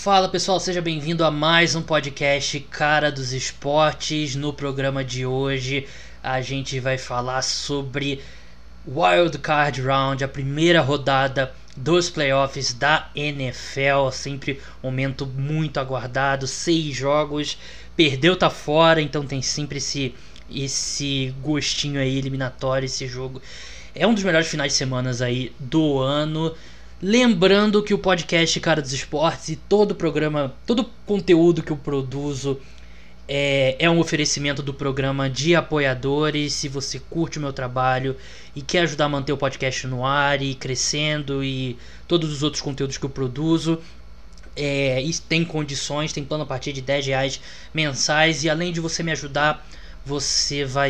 Fala pessoal, seja bem-vindo a mais um podcast Cara dos Esportes. No programa de hoje a gente vai falar sobre Wild Card Round, a primeira rodada dos playoffs da NFL. Sempre um momento muito aguardado, 6 jogos, perdeu tá fora, então tem sempre esse gostinho aí eliminatório. Esse jogo é um dos melhores finais de semana aí do ano. Lembrando que o podcast Cara dos Esportes e todo o programa, todo o conteúdo que eu produzo é um oferecimento do programa de apoiadores. Se você curte o meu trabalho e quer ajudar a manter o podcast no ar e crescendo e todos os outros conteúdos que eu produzo, e tem condições, tem plano a partir de R$ 10 mensais. E além de você me ajudar, você vai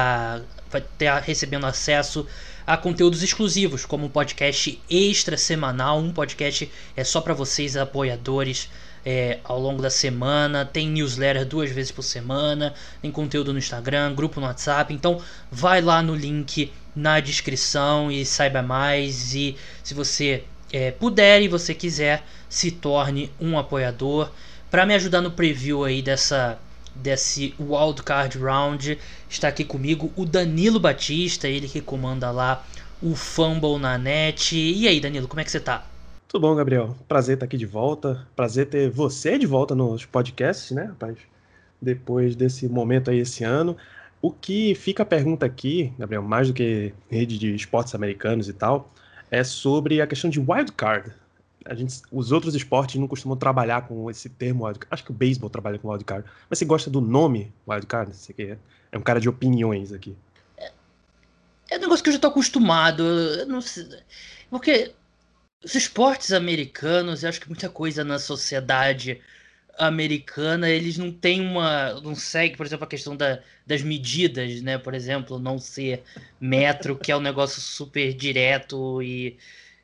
estar recebendo acesso a conteúdos exclusivos, como um podcast extra semanal. Um podcast é só para vocês, apoiadores, ao longo da semana. Tem newsletter 2 vezes por semana, tem conteúdo no Instagram, grupo no WhatsApp. Então vai lá no link na descrição e saiba mais. E se você puder e você quiser, se torne um apoiador. Para me ajudar no preview aí desse Wild Card Round, está aqui comigo o Danilo Batista, ele que comanda lá o Fumble na net. E aí, Danilo, como é que você tá? Tudo bom, Gabriel? Prazer estar aqui de volta. Prazer ter você de volta nos podcasts, né, rapaz? Depois desse momento aí esse ano. O que fica a pergunta aqui, Gabriel, mais do que rede de esportes americanos e tal, é sobre a questão de wild card. Os outros esportes não costumam trabalhar com esse termo wild card. Acho que o beisebol trabalha com wild card. Mas você gosta do nome wild card? Você que é um cara de opiniões aqui. É um negócio que eu já tô acostumado, eu não sei, porque os esportes americanos, eu acho que muita coisa na sociedade americana, eles não têm não segue, por exemplo, a questão das medidas, né? Por exemplo, não ser metro, que é um negócio super direto e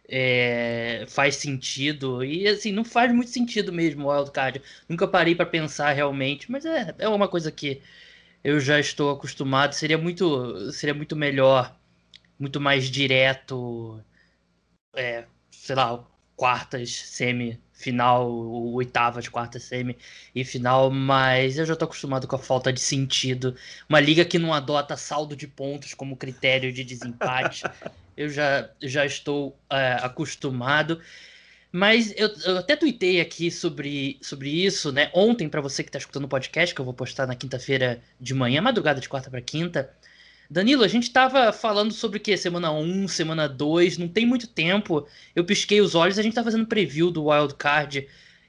faz sentido. E assim, não faz muito sentido mesmo o wildcard. Nunca parei pra pensar realmente, mas é uma coisa que eu já estou acostumado. Seria muito melhor, muito mais direto, sei lá, quartas, semifinal, oitavas, quartas, semi e final, mas eu já tô acostumado com a falta de sentido. Uma liga que não adota saldo de pontos como critério de desempate, eu já estou acostumado. Mas eu até tuitei aqui sobre isso, né? Ontem, pra você que tá escutando o podcast, que eu vou postar na quinta-feira de manhã, madrugada de quarta pra quinta. Danilo, a gente tava falando sobre o quê? Semana um, semana 2, não tem muito tempo. Eu pisquei os olhos, a gente tá fazendo preview do Wild Card.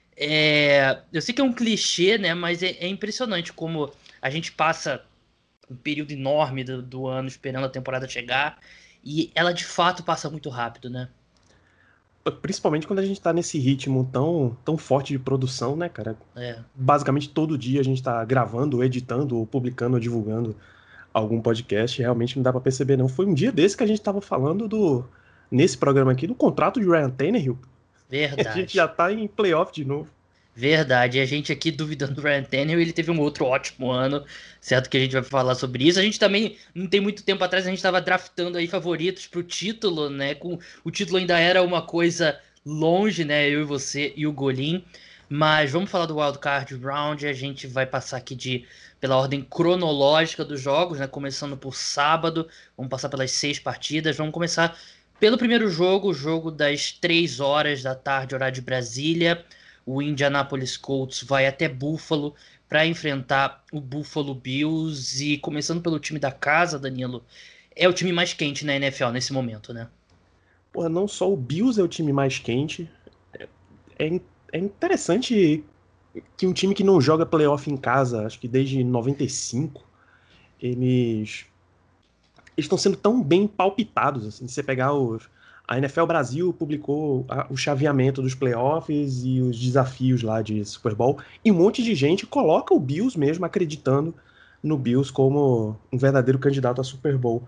Eu sei que é um clichê, né? Mas é impressionante como a gente passa um período enorme do ano esperando a temporada chegar. E ela de fato passa muito rápido, né? Principalmente quando a gente tá nesse ritmo tão forte de produção, né, cara? É. Basicamente todo dia a gente tá gravando, editando, ou publicando, ou divulgando algum podcast. Realmente não dá pra perceber, não. Foi um dia desse que a gente tava falando nesse programa aqui, do contrato de Ryan Tannehill. A gente já Verdade. tá em playoff de novo. Verdade. E a gente aqui duvidando do Ryan Tannehill, ele teve um outro ótimo ano, certo que a gente vai falar sobre isso. A gente também, não tem muito tempo atrás, a gente estava draftando aí favoritos pro título, né? O título ainda era uma coisa longe, né? Eu e você e o Golim. Mas vamos falar do Wild Card Round. A gente vai passar aqui pela ordem cronológica dos jogos, né? Começando por sábado. Vamos passar pelas 6 partidas. Vamos começar pelo primeiro jogo, o jogo das 3 horas da tarde, horário de Brasília. O Indianapolis Colts vai até Buffalo para enfrentar o Buffalo Bills. E começando pelo time da casa, Danilo, é o time mais quente na NFL nesse momento, né? Porra, não só o Bills é o time mais quente, é, é interessante que um time que não joga playoff em casa, acho que desde 95, eles estão sendo tão bem palpitados, assim. Se você pegar a NFL Brasil publicou o chaveamento dos playoffs e os desafios lá de Super Bowl, e um monte de gente coloca o Bills mesmo acreditando no Bills como um verdadeiro candidato a Super Bowl.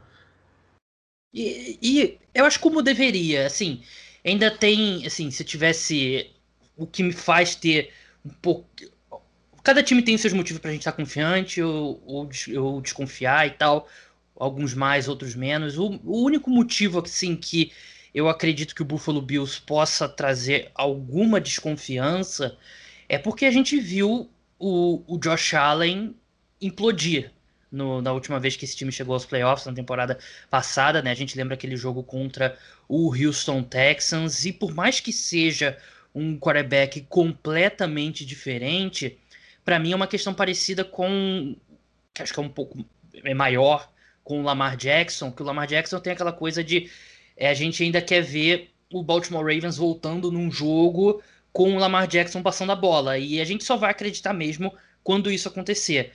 E eu acho como deveria, assim, ainda tem, assim, se tivesse o que me faz ter um pouco. Cada time tem seus motivos pra gente estar confiante ou desconfiar e tal. Alguns mais, outros menos. O único motivo, assim, que eu acredito que o Buffalo Bills possa trazer alguma desconfiança, é porque a gente viu o Josh Allen implodir na última vez que esse time chegou aos playoffs, na temporada passada, né? A gente lembra aquele jogo contra o Houston Texans, e por mais que seja um quarterback completamente diferente, para mim é uma questão parecida com, que acho que é um pouco maior, com o Lamar Jackson, que o Lamar Jackson tem aquela coisa de a gente ainda quer ver o Baltimore Ravens voltando num jogo com o Lamar Jackson passando a bola, e a gente só vai acreditar mesmo quando isso acontecer.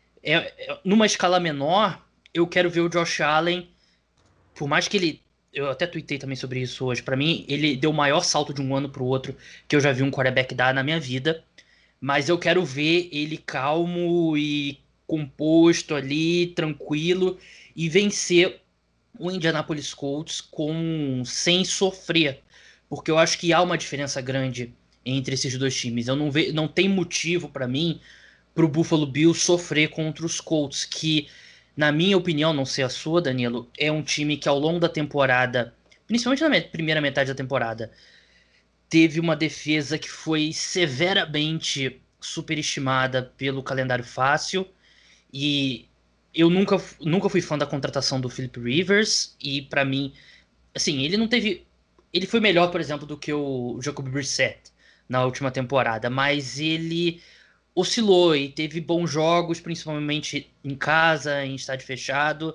Numa escala menor, eu quero ver o Josh Allen, por mais que ele. Eu até tuitei também sobre isso hoje. Pra mim, ele deu o maior salto de um ano pro outro que eu já vi um quarterback dar na minha vida. Mas eu quero ver ele calmo e composto ali, tranquilo, e vencer o Indianapolis Colts sem sofrer. Porque eu acho que há uma diferença grande entre esses dois times. Não tem motivo pra mim pro Buffalo Bills sofrer contra os Colts, que, na minha opinião, não sei a sua, Danilo, é um time que ao longo da temporada, principalmente na primeira metade da temporada, teve uma defesa que foi severamente superestimada pelo calendário fácil, e eu nunca fui fã da contratação do Philip Rivers, e pra mim, assim, ele não teve. Ele foi melhor, por exemplo, do que o Jacoby Brissett na última temporada, mas ele oscilou e teve bons jogos, principalmente em casa, em estádio fechado,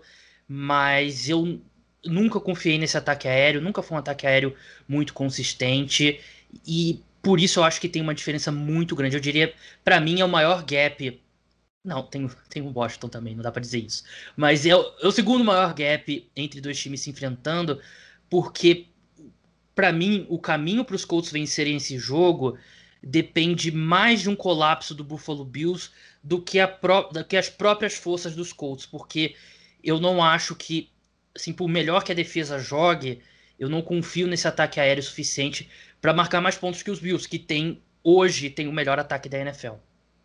mas eu nunca confiei nesse ataque aéreo, nunca foi um ataque aéreo muito consistente, e por isso eu acho que tem uma diferença muito grande. Eu diria, pra mim, é o maior gap. Não, tem o Washington também, não dá pra dizer isso. Mas é o segundo maior gap entre dois times se enfrentando, porque pra mim, o caminho para os Colts vencerem esse jogo depende mais de um colapso do Buffalo Bills do que as próprias forças dos Colts, porque eu não acho que, assim, por melhor que a defesa jogue, eu não confio nesse ataque aéreo suficiente para marcar mais pontos que os Bills, que hoje tem o melhor ataque da NFL.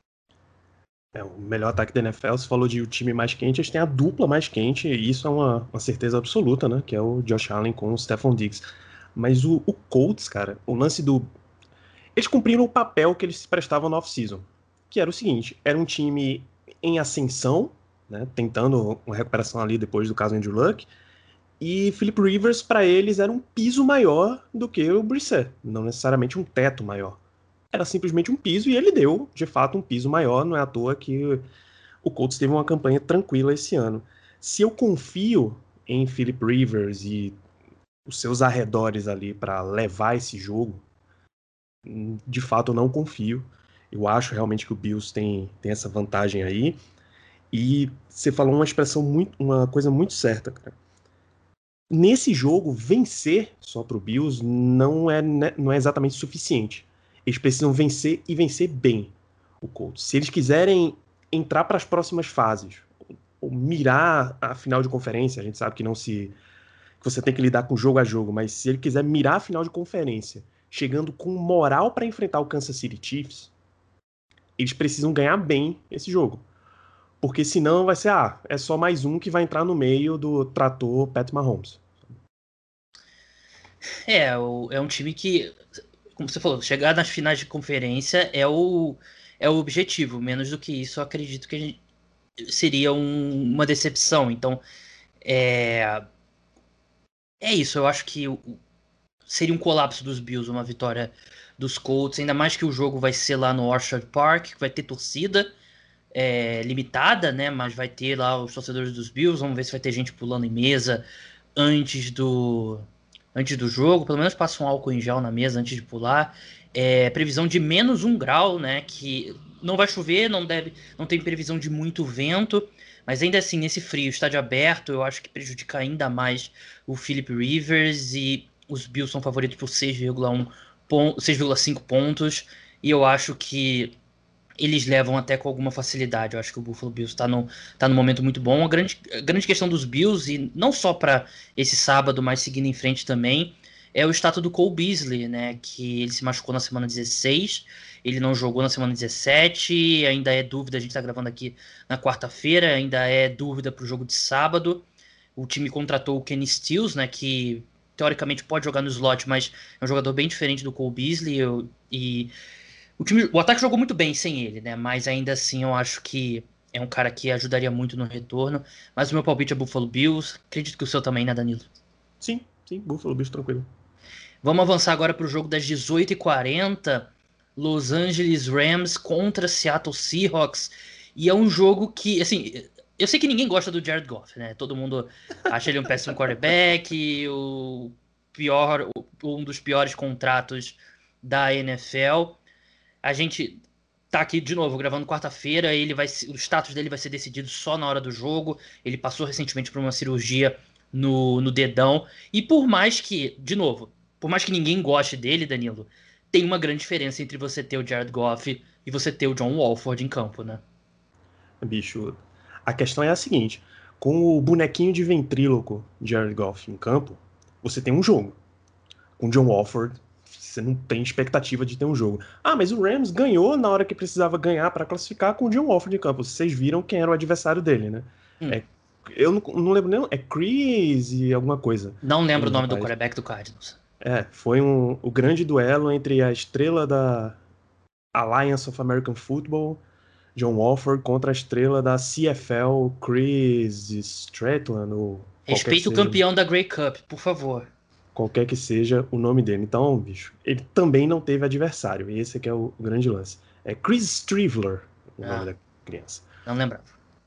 É o melhor ataque da NFL. Você falou de o time mais quente, eles têm a dupla mais quente, e isso é uma certeza absoluta, né? Que é o Josh Allen com o Stephon Diggs. Mas o Colts, cara, o lance do. Eles cumpriram o papel que eles se prestavam no off-season, que era o seguinte: era um time em ascensão, né? Tentando uma recuperação ali depois do caso Andrew Luck. E Philip Rivers, para eles, era um piso maior do que o Brissett, não necessariamente um teto maior. Era simplesmente um piso e ele deu, de fato, um piso maior. Não é à toa que o Colts teve uma campanha tranquila esse ano. Se eu confio em Philip Rivers e os seus arredores ali para levar esse jogo, de fato eu não confio. Eu acho realmente que o Bills tem essa vantagem aí. E você falou uma coisa muito certa, cara. Nesse jogo, vencer só pro Bills não é exatamente suficiente. Eles precisam vencer e vencer bem o Colts. Se eles quiserem entrar para as próximas fases, ou mirar a final de conferência, a gente sabe que que você tem que lidar com jogo a jogo, mas se ele quiser mirar a final de conferência, chegando com moral para enfrentar o Kansas City Chiefs, eles precisam ganhar bem esse jogo. Porque senão vai ser, é só mais um que vai entrar no meio do trator Pat Mahomes. É um time que, como você falou, chegar nas finais de conferência é o objetivo. Menos do que isso, eu acredito que seria uma decepção. Então, é, é isso. Eu acho que seria um colapso dos Bills, uma vitória dos Colts. Ainda mais que o jogo vai ser lá no Orchard Park, que vai ter torcida limitada, né? Mas vai ter lá os torcedores dos Bills. Vamos ver se vai ter gente pulando em mesa antes do jogo. Pelo menos passa um álcool em gel na mesa antes de pular. Previsão de -1 grau, né? Que não vai chover, não tem previsão de muito vento. Mas ainda assim, nesse frio, estádio aberto, eu acho que prejudica ainda mais o Philip Rivers, e os Bills são favoritos por 6,5 pontos. E eu acho que eles levam até com alguma facilidade. Eu acho que o Buffalo Bills tá num momento muito bom. A grande questão dos Bills, e não só para esse sábado, mas seguindo em frente também, é o status do Cole Beasley, né? Que ele se machucou na semana 16, ele não jogou na semana 17, ainda é dúvida, a gente tá gravando aqui na quarta-feira, ainda é dúvida pro jogo de sábado. O time contratou o Kenny Stills, né? Que teoricamente pode jogar no slot, mas é um jogador bem diferente do Cole Beasley. E o ataque jogou muito bem sem ele, né? Mas ainda assim eu acho que é um cara que ajudaria muito no retorno. Mas o meu palpite é Buffalo Bills. Acredito que o seu também, né, Danilo? Sim, Buffalo Bills tranquilo. Vamos avançar agora para o jogo das 18h40. Los Angeles Rams contra Seattle Seahawks. E é um jogo que, assim, eu sei que ninguém gosta do Jared Goff, né? Todo mundo acha ele um péssimo quarterback, um dos piores contratos da NFL. A gente tá aqui de novo gravando quarta-feira, o status dele vai ser decidido só na hora do jogo. Ele passou recentemente por uma cirurgia no dedão. E por mais que, de novo, por mais que ninguém goste dele, Danilo, tem uma grande diferença entre você ter o Jared Goff e você ter o John Wolford em campo, né? Bicho, a questão é a seguinte: com o bonequinho de ventríloco Jared Goff em campo, você tem um jogo. Com John Wolford, você não tem expectativa de ter um jogo. Ah, mas o Rams ganhou na hora que precisava ganhar para classificar com o John Wolford em campo. Vocês viram quem era o adversário dele, né? Hum. É, eu não lembro nem. É Chris e alguma coisa. Não lembro o nome do quarterback do Cardinals. Foi o grande duelo entre a estrela da Alliance of American Football, John Wolford, contra a estrela da CFL, Chris Stratland, ou Respeita o campeão da Grey Cup, por favor. qualquer que seja o nome dele. Então, bicho, ele também não teve adversário, e esse aqui é o grande lance. É Chris Strivler, o nome da criança. Não lembrava.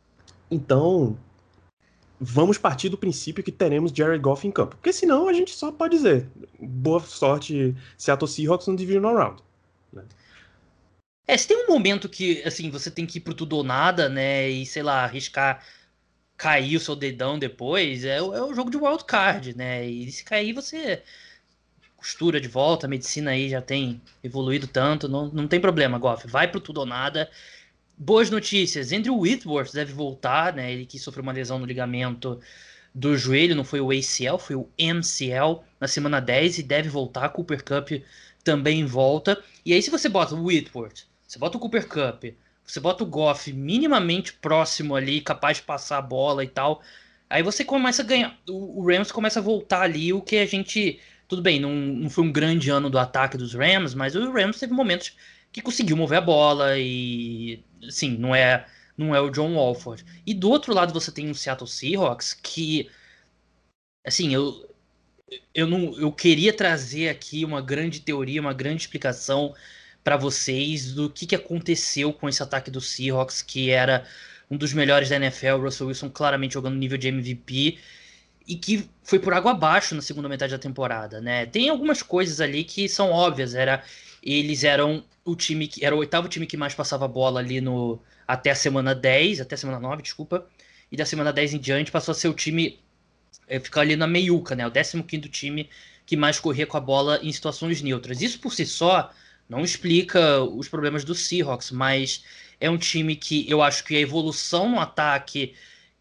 Então, vamos partir do princípio que teremos Jared Goff em campo, porque senão a gente só pode dizer boa sorte Seattle Seahawks no Divisional Round, né? Se tem um momento que, assim, você tem que ir pro tudo ou nada, né, e, sei lá, arriscar cair o seu dedão depois, é o jogo de wild card, né, e se cair você costura de volta, a medicina aí já tem evoluído tanto, não tem problema, Goff, vai pro tudo ou nada. Boas notícias, Andrew Whitworth deve voltar, né, ele que sofreu uma lesão no ligamento do joelho, não foi o ACL, foi o MCL na semana 10 e deve voltar. Cooper Kupp também volta. E aí, se você bota o Whitworth, você bota o Cooper Kupp, você bota o Goff minimamente próximo ali, capaz de passar a bola e tal, aí você começa a ganhar. O Rams começa a voltar ali, o que a gente. Tudo bem, não foi um grande ano do ataque dos Rams, mas o Rams teve momentos que conseguiu mover a bola e. Assim, não é o John Wolford. E do outro lado você tem o Seattle Seahawks que, assim, eu queria trazer aqui uma grande teoria, uma grande explicação para vocês do que aconteceu com esse ataque do Seahawks, que era um dos melhores da NFL, Russell Wilson claramente jogando nível de MVP e que foi por água abaixo na segunda metade da temporada, né? Tem algumas coisas ali que são óbvias, eles eram o time que era o oitavo time que mais passava a bola ali no até a semana 10, até a semana 9, desculpa, e da semana 10 em diante passou a ser o time ficar ali na meiuca, né? O 15º time que mais corria com a bola em situações neutras. Isso por si só não explica os problemas do Seahawks, mas é um time que eu acho que a evolução no ataque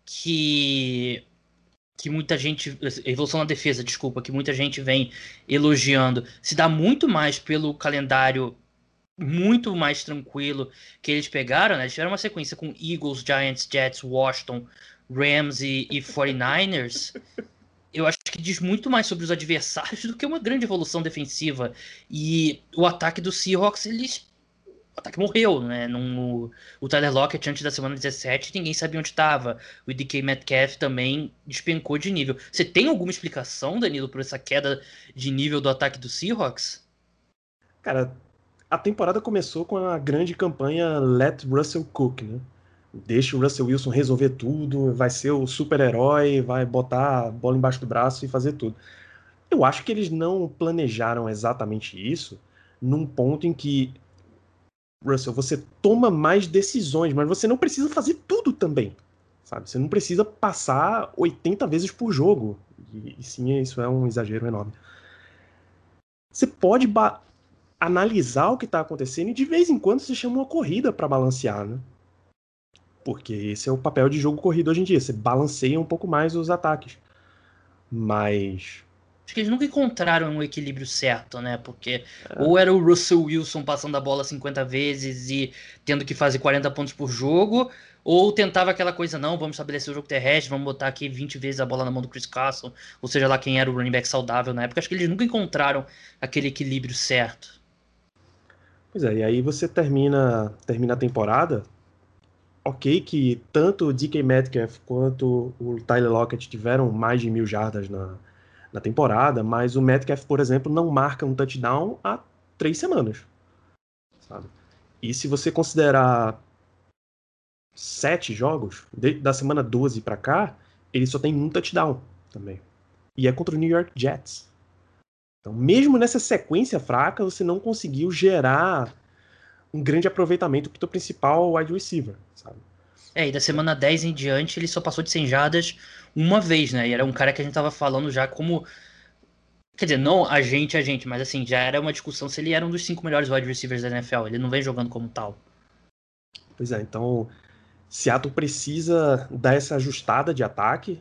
que muita gente, evolução na defesa, desculpa, que muita gente vem elogiando, se dá muito mais pelo calendário muito mais tranquilo que eles pegaram, né? Eles tiveram uma sequência com Eagles, Giants, Jets, Washington, Rams e 49ers. Eu acho que diz muito mais sobre os adversários do que uma grande evolução defensiva. E o ataque do Seahawks, o ataque morreu, né? O Tyler Lockett antes da semana 17, ninguém sabia onde estava. O DK Metcalf também despencou de nível. Você tem alguma explicação, Danilo, por essa queda de nível do ataque do Seahawks? Cara, a temporada começou com a grande campanha Let Russell Cook, né? Deixa o Russell Wilson resolver tudo, vai ser o super-herói, vai botar a bola embaixo do braço e fazer tudo. Eu acho que eles não planejaram exatamente isso num ponto em que, Russell, você toma mais decisões, mas você não precisa fazer tudo também, sabe? Você não precisa passar 80 vezes por jogo. E sim, isso é um exagero enorme. Você pode analisar o que está acontecendo e de vez em quando você chama uma corrida para balancear, né? Porque esse é o papel de jogo corrido hoje em dia. Você balanceia um pouco mais os ataques. Mas Acho que eles nunca encontraram um equilíbrio certo, né? Porque ou era o Russell Wilson passando a bola 50 vezes e tendo que fazer 40 pontos por jogo, ou tentava aquela coisa, não, vamos estabelecer o jogo terrestre, vamos botar aqui 20 vezes a bola na mão do Chris Carson, ou seja lá quem era o running back saudável na época. Acho que eles nunca encontraram aquele equilíbrio certo. Pois é, e aí você termina a temporada. Ok, que tanto o DK Metcalf quanto o Tyler Lockett tiveram mais de 1.000 jardas na temporada, mas o Metcalf, por exemplo, não marca um touchdown há 3 semanas, sabe? E se você considerar 7 jogos, da semana 12 pra cá, ele só tem um touchdown também. E é contra o New York Jets. Então, mesmo nessa sequência fraca, você não conseguiu gerar um grande aproveitamento para o teu principal wide receiver, sabe? E da semana 10 em diante ele só passou de 100 jardas uma vez, né? E era um cara que a gente tava falando já como. Quer dizer, não a gente, mas assim, já era uma discussão se ele era um dos 5 melhores wide receivers da NFL. Ele não vem jogando como tal. Pois é, então Seattle precisa dar essa ajustada de ataque.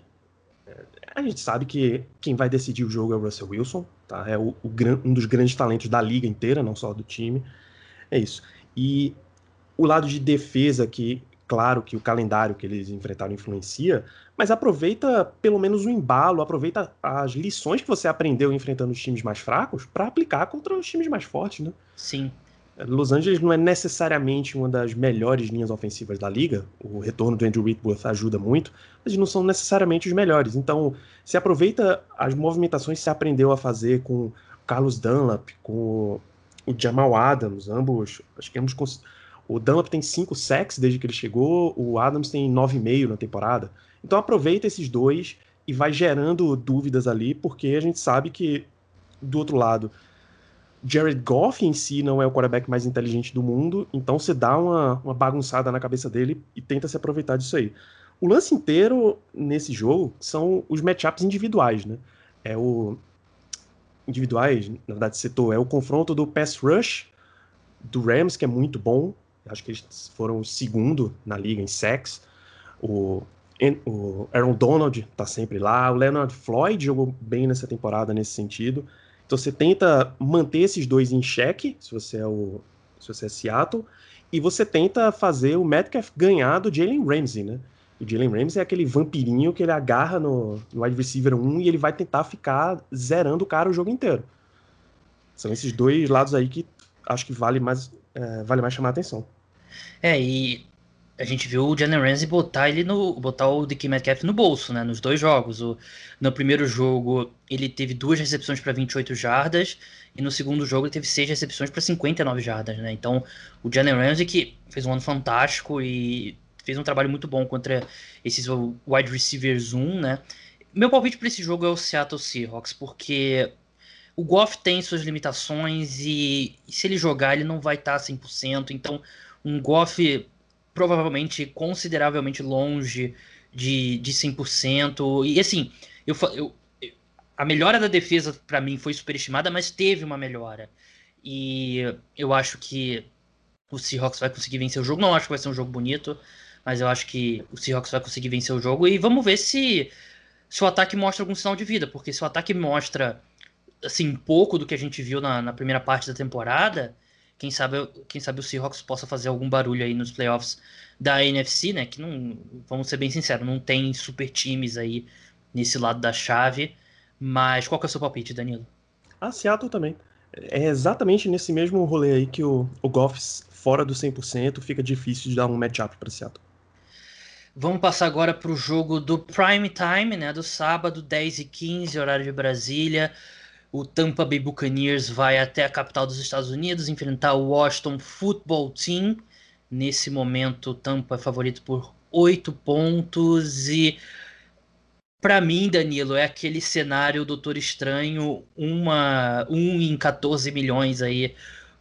A gente sabe que quem vai decidir o jogo é o Russell Wilson, tá? É um dos grandes talentos da liga inteira, não só do time. É isso. E o lado de defesa, que, claro, que o calendário que eles enfrentaram influencia, mas aproveita pelo menos o embalo, aproveita as lições que você aprendeu enfrentando os times mais fracos para aplicar contra os times mais fortes, né? Sim. Los Angeles não é necessariamente uma das melhores linhas ofensivas da liga, o retorno do Andrew Whitworth ajuda muito, mas não são necessariamente os melhores. Então, se aproveita as movimentações que se aprendeu a fazer com o Carlos Dunlap, com o Jamal Adams, ambos, acho que ambos. O Dunlap tem 5 sacks desde que ele chegou, o Adams tem 9,5 na temporada. Então aproveita esses dois e vai gerando dúvidas ali, porque a gente sabe que, do outro lado, Jared Goff em si não é o quarterback mais inteligente do mundo, então você dá uma bagunçada na cabeça dele e tenta se aproveitar disso aí. O lance inteiro nesse jogo são os matchups individuais, né? É o. Individuais, na verdade, setor, é o confronto do pass rush do Rams, que é muito bom. Acho que eles foram o segundo na liga em sacks. O, o Aaron Donald tá sempre lá. O Leonard Floyd jogou bem nessa temporada nesse sentido. Então você tenta manter esses dois em xeque, se você é Seattle, e você tenta fazer o Metcalf ganhar do Jalen Ramsey, né? O Jalen Ramsey é aquele vampirinho que ele agarra no wide receiver 1 e ele vai tentar ficar zerando o cara o jogo inteiro. São esses dois lados aí que acho que vale mais chamar a atenção. E a gente viu o Jalen Ramsey botar o DK Metcalf no bolso, né? Nos dois jogos. No primeiro jogo ele teve 2 recepções para 28 jardas e no segundo jogo ele teve 6 recepções para 59 jardas, né? Então o Jalen Ramsey que fez um ano fantástico e fez um trabalho muito bom contra esses wide receivers 1, né? Meu palpite para esse jogo é o Seattle Seahawks, porque o Goff tem suas limitações e se ele jogar ele não vai estar 100%, então um Goff provavelmente consideravelmente longe de 100%. E assim, a melhora da defesa pra mim foi superestimada, mas teve uma melhora. E eu acho que o Seahawks vai conseguir vencer o jogo. Não acho que vai ser um jogo bonito, mas eu acho que o Seahawks vai conseguir vencer o jogo. E vamos ver se o ataque mostra algum sinal de vida, porque se o ataque mostra assim, pouco do que a gente viu na primeira parte da temporada, quem sabe o Seahawks possa fazer algum barulho aí nos playoffs da NFC, né? Que não, vamos ser bem sinceros, não tem super times aí nesse lado da chave. Mas qual que é o seu palpite, Danilo? A Seattle também. É exatamente nesse mesmo rolê aí que o Goff fora do 100% fica difícil de dar um matchup para Seattle. Vamos passar agora para o jogo do Prime Time, né? Do sábado, 10h15, horário de Brasília. O Tampa Bay Buccaneers vai até a capital dos Estados Unidos enfrentar o Washington Football Team. Nesse momento, o Tampa é favorito por 8 pontos. E, para mim, Danilo, é aquele cenário Doutor Estranho, 1 em 14 milhões aí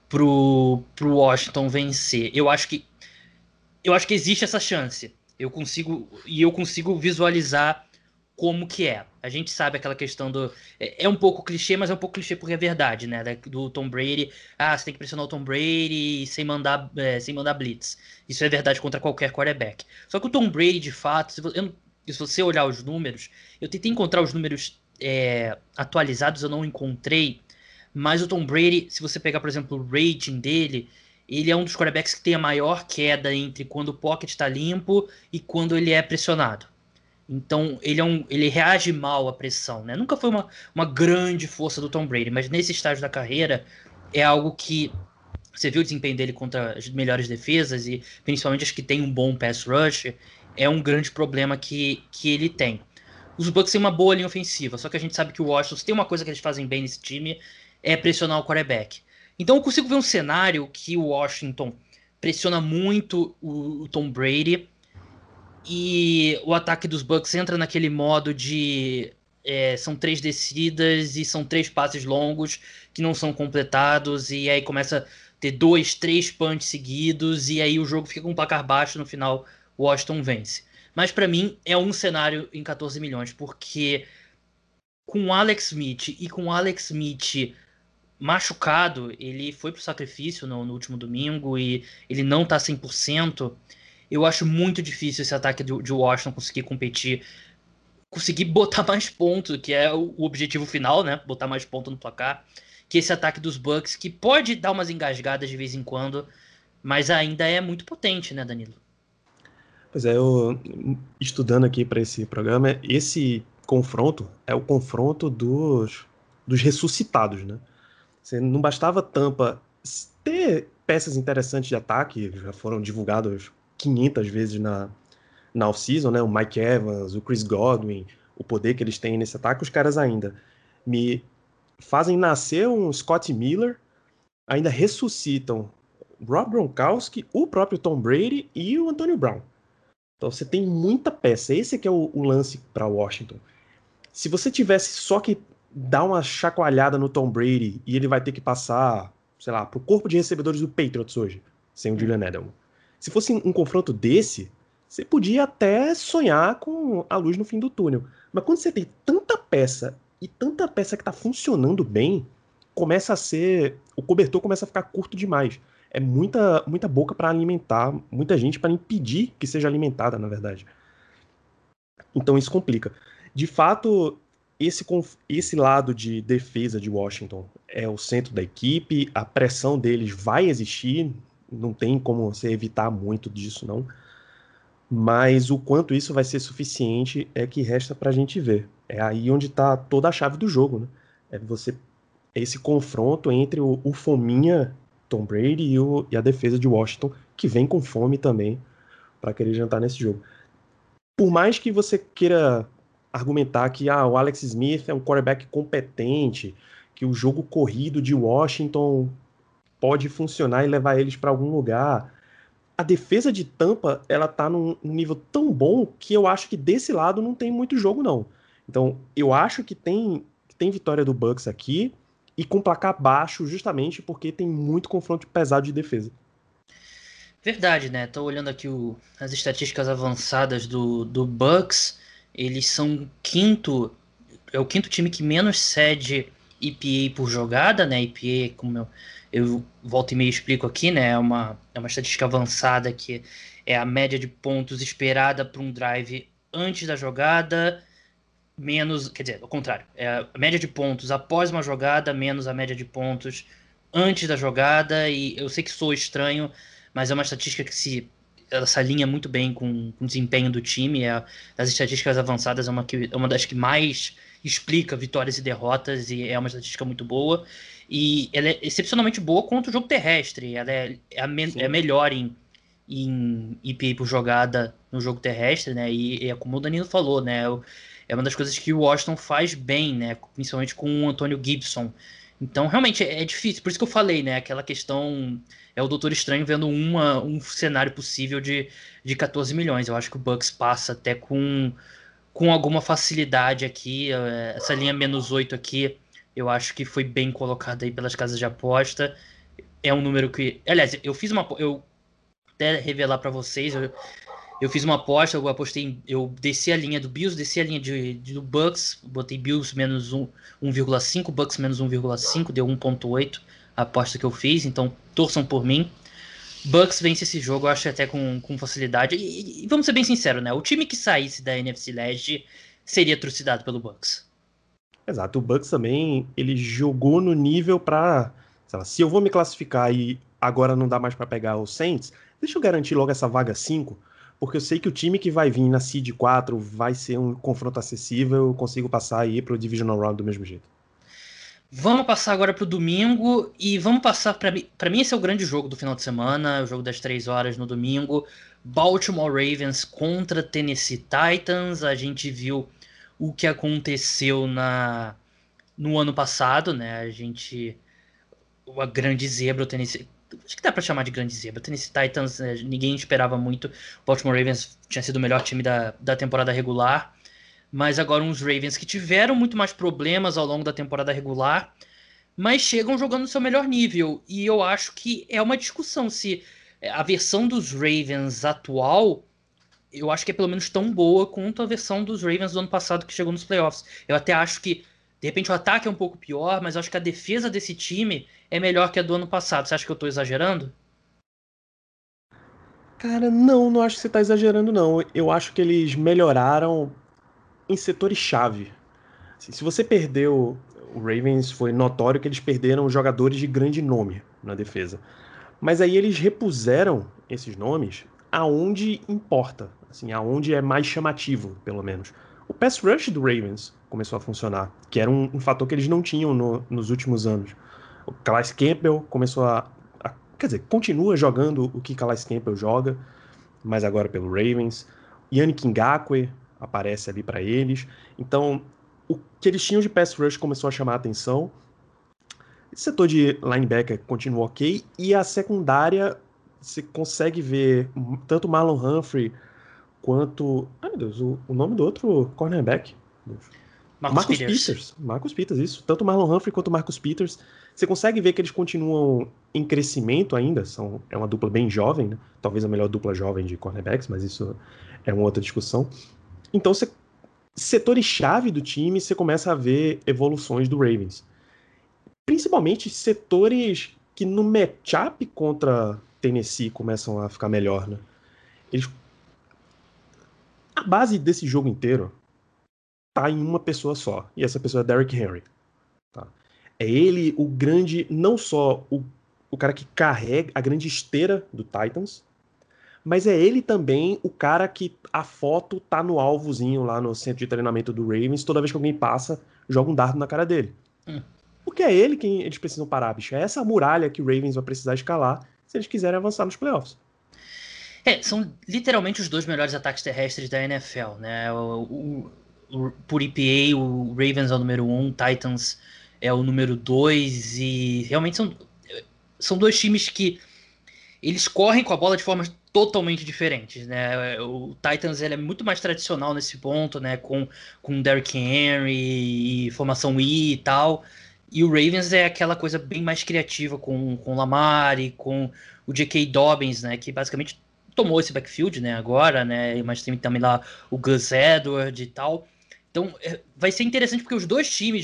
pro Washington vencer. Eu acho que existe essa chance. Eu consigo visualizar como que é. A gente sabe aquela questão do. É um pouco clichê, mas é um pouco clichê porque é verdade, né? Do Tom Brady. Ah, você tem que pressionar o Tom Brady sem mandar blitz. Isso é verdade contra qualquer quarterback. Só que o Tom Brady, de fato, se você olhar os números, eu tentei encontrar os números atualizados eu não encontrei, mas o Tom Brady, se você pegar, por exemplo, o rating dele, ele é um dos quarterbacks que tem a maior queda entre quando o pocket está limpo e quando ele é pressionado. Então, ele reage mal à pressão, né? Nunca foi uma grande força do Tom Brady, mas nesse estágio da carreira é algo que você viu o desempenho dele contra as melhores defesas e principalmente as que tem um bom pass rush, é um grande problema que ele tem. Os Bucks têm uma boa linha ofensiva, só que a gente sabe que o Washington, se tem uma coisa que eles fazem bem nesse time, é pressionar o quarterback. Então eu consigo ver um cenário que o Washington pressiona muito o Tom Brady e o ataque dos Bucks entra naquele modo de são 3 descidas e são 3 passes longos que não são completados, e aí começa a ter 2, 3 punts seguidos, e aí o jogo fica com um placar baixo, no final o Washington vence. Mas pra mim é um cenário em 14 milhões, porque com o Alex Smith e com o Alex Smith machucado, ele foi pro sacrifício no último domingo e ele não tá 100%. Eu acho muito difícil esse ataque de Washington conseguir competir, conseguir botar mais pontos, que é o objetivo final, né? Botar mais pontos no placar, que esse ataque dos Bucks, que pode dar umas engasgadas de vez em quando, mas ainda é muito potente, né, Danilo? Pois é, eu estudando aqui para esse programa, esse confronto é o confronto dos ressuscitados, né? Você não bastava Tampa ter peças interessantes de ataque, já foram divulgados 500 vezes na off-season, né? O Mike Evans, o Chris Godwin, o poder que eles têm nesse ataque, os caras ainda me fazem nascer um Scott Miller, ainda ressuscitam Rob Gronkowski, o próprio Tom Brady e o Antonio Brown. Então você tem muita peça. Esse que é o lance para Washington. Se você tivesse só que dar uma chacoalhada no Tom Brady e ele vai ter que passar, sei lá, pro corpo de recebedores do Patriots hoje, sem o Julian Edelman. Se fosse um confronto desse, você podia até sonhar com a luz no fim do túnel. Mas quando você tem tanta peça e tanta peça que tá funcionando bem, começa a ser, o cobertor começa a ficar curto demais. É muita boca para alimentar, muita gente para impedir que seja alimentada, na verdade. Então isso complica. De fato, esse lado de defesa de Washington é o centro da equipe, a pressão deles vai existir, não tem como você evitar muito disso, não. Mas o quanto isso vai ser suficiente é que resta pra gente ver. É aí onde tá toda a chave do jogo, né? É esse confronto entre o fominha Tom Brady e a defesa de Washington, que vem com fome também para querer jantar nesse jogo. Por mais que você queira argumentar que o Alex Smith é um quarterback competente, que o jogo corrido de Washington pode funcionar e levar eles para algum lugar, a defesa de Tampa ela tá num nível tão bom que eu acho que desse lado não tem muito jogo não. Então eu acho que tem vitória do Bucks aqui e com placar baixo justamente porque tem muito confronto pesado de defesa. Verdade, né? Tô olhando aqui as estatísticas avançadas do Bucks. Eles são o quinto time que menos cede EPA por jogada, né? EPA, como eu volto e meio explico aqui, né? É uma estatística avançada que é a média de pontos esperada para um drive antes da jogada, menos, quer dizer, ao contrário, é a média de pontos após uma jogada, menos a média de pontos antes da jogada, e eu sei que sou estranho, mas é uma estatística que ela se alinha muito bem com o desempenho do time. Das estatísticas avançadas é uma das que mais explica vitórias e derrotas, e é uma estatística muito boa. E ela é excepcionalmente boa contra o jogo terrestre. Ela é melhor em EPA por jogada no jogo terrestre, né? E é como o Danilo falou, né? É uma das coisas que o Washington faz bem, né? Principalmente com o Antonio Gibson. Então, realmente, é difícil. Por isso que eu falei, né? Aquela questão é o Doutor Estranho vendo um cenário possível de 14 milhões. Eu acho que o Bucks passa até com alguma facilidade aqui. Essa linha -8 aqui, eu acho que foi bem colocada aí pelas casas de aposta. É um número que... Aliás, eu até revelar para vocês, eu fiz uma aposta, eu apostei, eu desci a linha do Bills, desci a linha do Bucks, botei Bills menos 1,5, Bucks menos 1,5, deu 1,8 a aposta que eu fiz, então torçam por mim. Bucks vence esse jogo, eu acho até com facilidade. E vamos ser bem sinceros, né? O time que saísse da NFC Leste seria trucidado pelo Bucks. Exato, o Bucks também, ele jogou no nível pra, sei lá, se eu vou me classificar e agora não dá mais pra pegar o Saints, deixa eu garantir logo essa vaga 5, porque eu sei que o time que vai vir na Seed 4 vai ser um confronto acessível, eu consigo passar e ir pro Divisional Round do mesmo jeito. Vamos passar agora pro domingo e vamos passar para mim esse é o grande jogo do final de semana, o jogo das 3 horas no domingo. Baltimore Ravens contra Tennessee Titans. A gente viu o que aconteceu no ano passado, né? A grande zebra, o Tennessee, acho que dá pra chamar de grande zebra. O Tennessee Titans, ninguém esperava muito. O Baltimore Ravens tinha sido o melhor time da temporada regular. Mas agora uns Ravens que tiveram muito mais problemas ao longo da temporada regular, mas chegam jogando no seu melhor nível. E eu acho que é uma discussão se a versão dos Ravens atual, eu acho que é pelo menos tão boa quanto a versão dos Ravens do ano passado que chegou nos playoffs. Eu até acho que, de repente, o ataque é um pouco pior, mas eu acho que a defesa desse time é melhor que a do ano passado. Você acha que eu tô exagerando? Cara, não acho que você tá exagerando, não. Eu acho que eles melhoraram em setores-chave. Assim, se você perdeu, o Ravens foi notório que eles perderam jogadores de grande nome na defesa. Mas aí eles repuseram esses nomes aonde importa, assim, aonde é mais chamativo, pelo menos. O pass rush do Ravens começou a funcionar, que era um fator que eles não tinham nos últimos anos. O Calais Campbell começou quer dizer, continua jogando o que Calais Campbell joga, mas agora pelo Ravens. Yannick Ngakoue aparece ali para eles. Então, o que eles tinham de pass rush começou a chamar a atenção. O setor de linebacker continua ok. E a secundária, você consegue ver tanto Marlon Humphrey quanto. Ai, meu Deus, o nome do outro cornerback. O Marcus Marcus Peters. Peters. Marcus Peters, isso. Tanto o Marlon Humphrey quanto o Marcus Peters. Você consegue ver que eles continuam em crescimento ainda. É uma dupla bem jovem, né? Talvez a melhor dupla jovem de cornerbacks, mas isso é uma outra discussão. Então, setores-chave do time, você começa a ver evoluções do Ravens. Principalmente setores que no matchup contra Tennessee começam a ficar melhor, né? Eles, a base desse jogo inteiro tá em uma pessoa só, e essa pessoa é Derrick Henry. Tá? É ele o grande, não só o cara que carrega a grande esteira do Titans, mas é ele também o cara que a foto tá no alvozinho lá no centro de treinamento do Ravens, toda vez que alguém passa, joga um dardo na cara dele. Hum. Porque é ele quem eles precisam parar, bicho. É essa muralha que o Ravens vai precisar escalar se eles quiserem avançar nos playoffs. São literalmente os dois melhores ataques terrestres da NFL, né? Por EPA, o Ravens é o número um, Titans é o número 2 e realmente são dois times que eles correm com a bola de formas totalmente diferentes, né? O Titans ele é muito mais tradicional nesse ponto, né? Com Derrick Henry e formação I e tal. E o Ravens é aquela coisa bem mais criativa com o Lamar e com o J.K. Dobbins, né? Que basicamente tomou esse backfield, né? Agora, né? Mas tem também lá o Gus Edwards e tal. Então vai ser interessante porque os dois times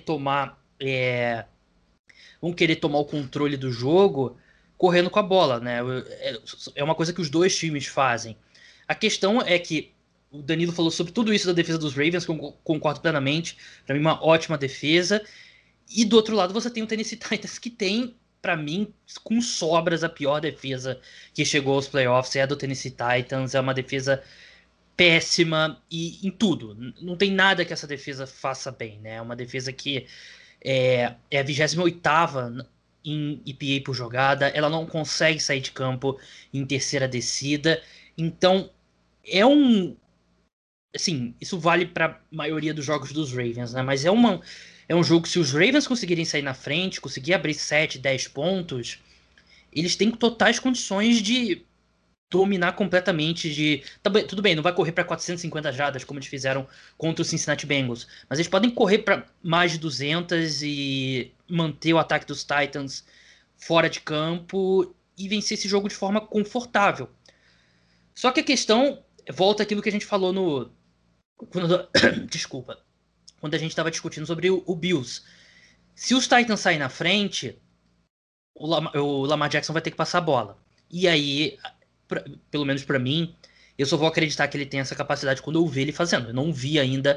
vão querer tomar o controle do jogo correndo com a bola, né? É uma coisa que os dois times fazem. A questão é que o Danilo falou sobre tudo isso da defesa dos Ravens, que eu concordo plenamente. Para mim, uma ótima defesa. E do outro lado, você tem o Tennessee Titans, que tem, para mim, com sobras, a pior defesa que chegou aos playoffs. É a do Tennessee Titans. É uma defesa péssima e em tudo. Não tem nada que essa defesa faça bem, né? É uma defesa que é a 28ª em EPA por jogada, ela não consegue sair de campo em terceira descida, então é um, assim, isso vale para a maioria dos jogos dos Ravens, né? Mas é um jogo que se os Ravens conseguirem sair na frente, conseguir abrir 7, 10 pontos, eles têm totais condições de dominar completamente de tudo bem, não vai correr para 450 jardas como eles fizeram contra o Cincinnati Bengals, mas eles podem correr para mais de 200 e manter o ataque dos Titans fora de campo e vencer esse jogo de forma confortável. Só que a questão volta àquilo que a gente falou no desculpa, quando a gente estava discutindo sobre o Bills. Se os Titans saírem na frente, o Lamar Jackson vai ter que passar a bola. E aí, pelo menos pra mim, eu só vou acreditar que ele tem essa capacidade quando eu ver ele fazendo. Eu não vi ainda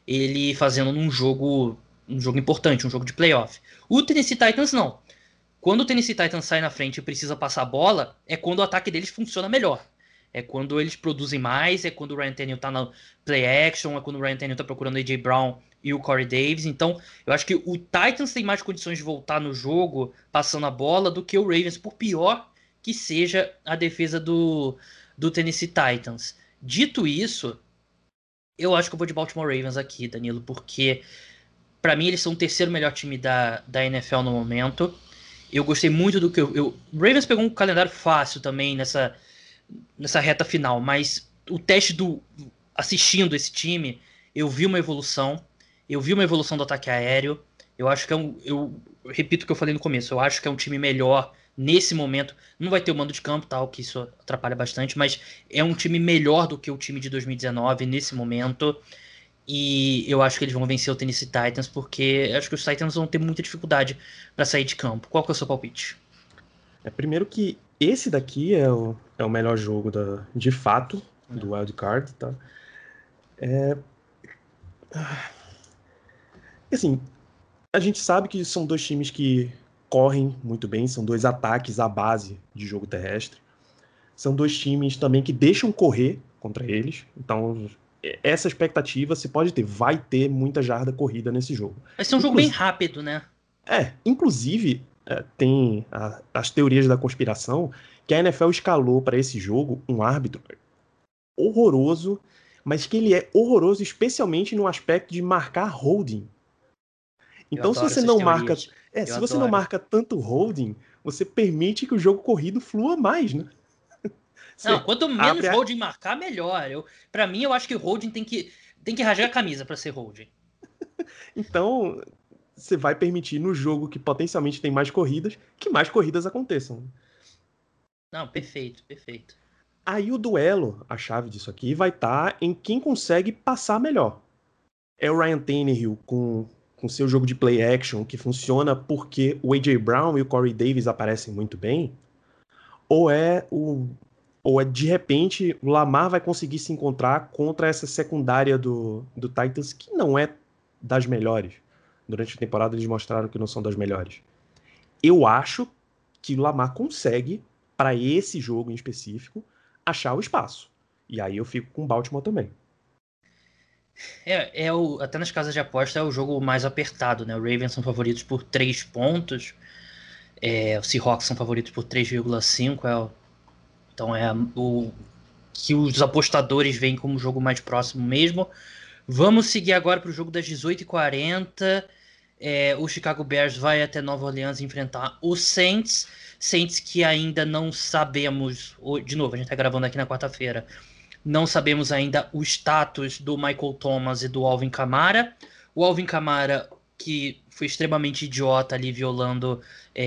ele fazendo um jogo importante, um jogo de playoff. O Tennessee Titans não. Quando o Tennessee Titans sai na frente e precisa passar a bola, é quando o ataque deles funciona melhor. É quando eles produzem mais, é quando o Ryan Tannehill tá na play action, é quando o Ryan Tannehill tá procurando o A.J. Brown e o Corey Davis. Então, eu acho que o Titans tem mais condições de voltar no jogo passando a bola do que o Ravens, por pior que seja a defesa do Tennessee Titans. Dito isso, eu acho que eu vou de Baltimore Ravens aqui, Danilo, porque pra mim eles são o terceiro melhor time da NFL no momento. Eu gostei muito do que o Ravens pegou um calendário fácil também nessa reta final, mas o teste do assistindo esse time, eu vi uma evolução, eu vi uma evolução do ataque aéreo. Eu acho que eu repito o que eu falei no começo, eu acho que é um time melhor nesse momento. Não vai ter o mando de campo, tal, que isso atrapalha bastante, mas é um time melhor do que o time de 2019 nesse momento. E eu acho que eles vão vencer o Tennessee Titans, porque acho que os Titans vão ter muita dificuldade para sair de campo. Qual que é o seu palpite? Primeiro que esse daqui é o melhor jogo de fato do Wild Card, tá? Assim, a gente sabe que são dois times que correm muito bem, são dois ataques à base de jogo terrestre. São dois times também que deixam correr contra eles. Então, essa expectativa se pode ter, vai ter muita jarda corrida nesse jogo. Vai ser um jogo bem rápido, né? Inclusive, tem as teorias da conspiração que a NFL escalou para esse jogo um árbitro horroroso, mas que ele é horroroso especialmente no aspecto de marcar holding. Eu Então, se adoro você essas não marca, teorias. Eu se você não adoro. marca tanto holding, você permite que o jogo corrido flua mais, né? Não, Você quanto menos abre holding marcar, melhor. Para mim, eu acho que holding tem que rasgar a camisa para ser holding. Então, você vai permitir no jogo que potencialmente tem mais corridas, que mais corridas aconteçam. Não, perfeito, perfeito. Aí o duelo, a chave disso aqui, vai estar em quem consegue passar melhor. É o Ryan Tannehill com seu jogo de play action que funciona porque o A.J. Brown e o Corey Davis aparecem muito bem, ou é o ou é de repente o Lamar vai conseguir se encontrar contra essa secundária do Titans que não é das melhores. Durante a temporada eles mostraram que não são das melhores. Eu acho que o Lamar consegue, para esse jogo em específico, achar o espaço. E aí eu fico com o Baltimore também. Até nas casas de aposta é o jogo mais apertado, né? O Ravens são favoritos por 3 pontos. Os Seahawks são favoritos por 3,5. Então é o que os apostadores veem como o jogo mais próximo mesmo. Vamos seguir agora para o jogo das 18h40. O Chicago Bears vai até Nova Orleans enfrentar o Saints. Saints que ainda não sabemos. De novo, a gente está gravando aqui na quarta-feira. Não sabemos ainda o status do Michael Thomas e do Alvin Kamara. O Alvin Kamara, que foi extremamente idiota ali, violando